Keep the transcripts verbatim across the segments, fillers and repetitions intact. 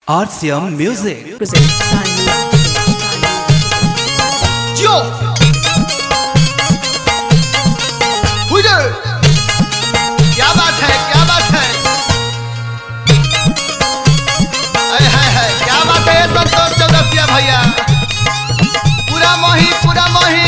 R C M Music Yo! हुई क्या बात है क्या बात है है है है क्या बात है संतोष चौरसिया भैया पूरा मोही पूरा मोही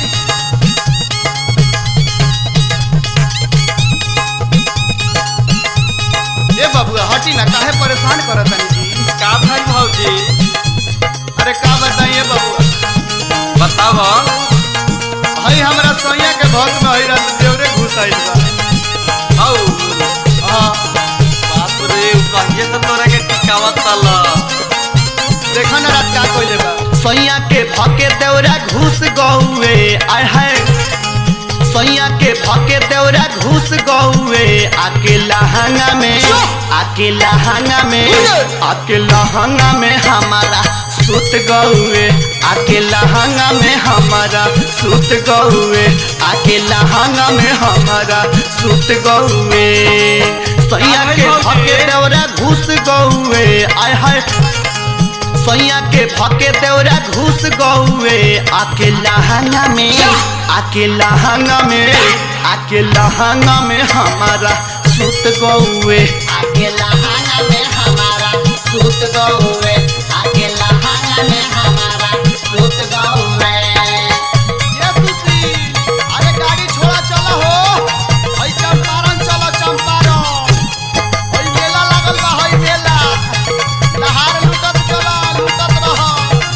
ये बाबू हटी ना काहे परेशान करत तनी जी का भाई भौजी अरे का बताइए बाबू बताव भाई हमरा सोया के भक्त में हई रात देवरे घुस आइल बा औ हां बाप रे उ कहिए तो तोरा के टिकावत तल देखा ना रात का कोइले बा सैया के भके देवरा घुस गौए आय है सैया के भके देवरा घुस गौए अकेला हंगा में अकेला हंगा में अकेला हंगा में हमारा सुत गौए अकेला हंगा में हमारा सुत गौए अकेला हंगा में हमारा सुत गौए सैया के भके देवरा घुस गौए आय है सैया के भके देवरा घुस गौए अकेला हंगा में अकेला हंगा में अकेला हंगा में हमारा सुत गौए अकेला हंगा में हमारा सुत गौए अकेला हंगा में हमारा सुत गौए ये सुसी अरे गाड़ी छोड़ा चला हो हई चंपारण चलो चंपारण हई मेला लागल बा हई मेला लहार लुटत चला लुटत रह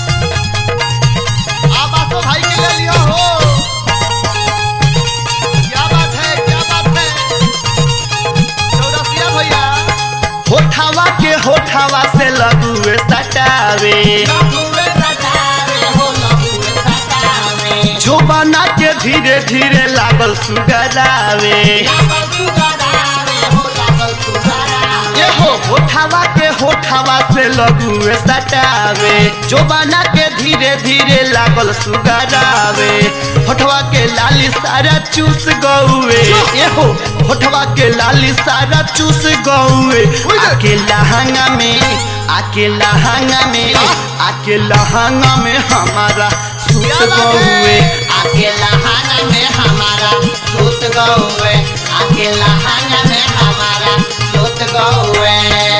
आबासो भाई के ले लियो हो क्या बात है क्या बात है चौरसिया भैया होठावा के होठावा से लगुए सटावे जोबाना के धीरे धीरे लागल सुगरावे ये हो होठावा के होठावा से लगुए सटावे जोबाना के धीरे धीरे लागल सुगरावे होठवा के लाली सारा चूस गौए ये हो होठवा के लाली सारा चूस गौए अकेला हंगा में अकेला हंगा में अकेला हंगा में हमारा सुत गौए अकेला हंगा में हमारा सुत गौए अकेला हंगा में हमारा सुत गौए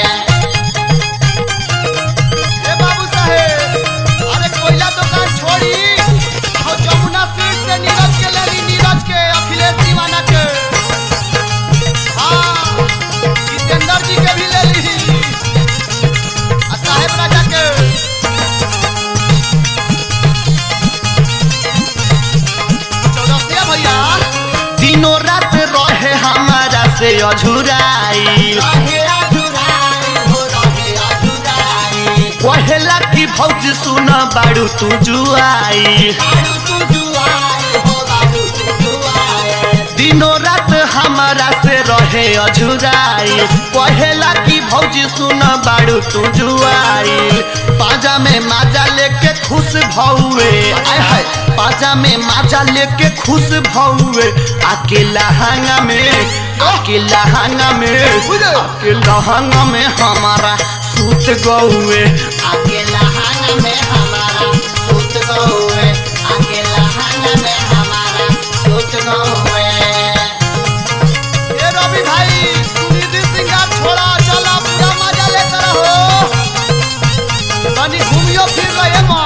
ए बाबू साहेब अरे कोयला दुकान छोड़ी और जमुना सीट से नीरज के ले ली नीरज के अखिलेश दीवाना के हाँ जितेंद्र जी के भी ले ली आ साहेब राजा के चौरसिया भैया दिनों रात रहे हमारा से अझुराई पहला की भौज सुन बाड़ू तू जुआई दिनों रात हमारा से रहे अझुराई पहला की भौज सुन बाड़ू तू जुआई पाजा में माजा लेके खुश भौए आय हाय पाजा में माजा लेके खुश भौए अकेला हंगा में अकेला हंगा में अकेला हंगा में हमारा सुत गौए अकेला हंगा में हमारा सुत गौए अकेला हंगा में हमारा सुत गौए ए रवि भाई सुनिधि सिंगार छोड़ा चला पूरा मजा लेकर रहो तनी घूमियो फिर रहे मां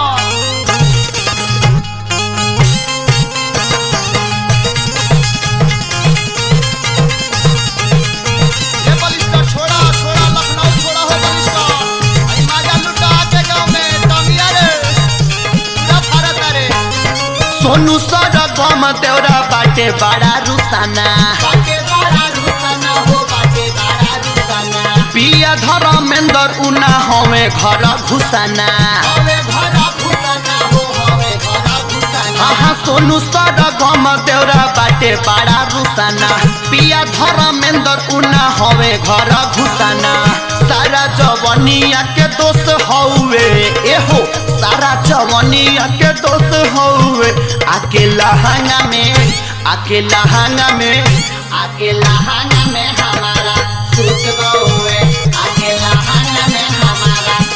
ये बलिष्ठा छोड़ा छोड़ा लखनऊ छोड़ा हो बलिष्ठा आई मजा लुटा के गांव में टंगिया रे पूरा भारत रे सोनू सर गम तेरा बाटे बड़ा रुसाना बाटे बड़ा रुसना हो बाटे बड़ा रुसना पिया धर्मेंद्र उना हमें घर घुसाना हवे भरा घुसना हो हवे भरा घुसना हाँ सोनू सर गम तेरा बाटे बड़ा रुसाना पिया धर्मेंद्र उना हमें घर घुसाना सारा जवनिया के दोस्त हौवे एहो सारा जवनिया के दोस्त हौवे अकेला हंगा में अकेला हंगा में अकेला हंगा में हमारा सुत गौए अकेला हंगा में हमारा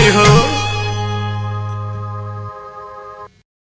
हो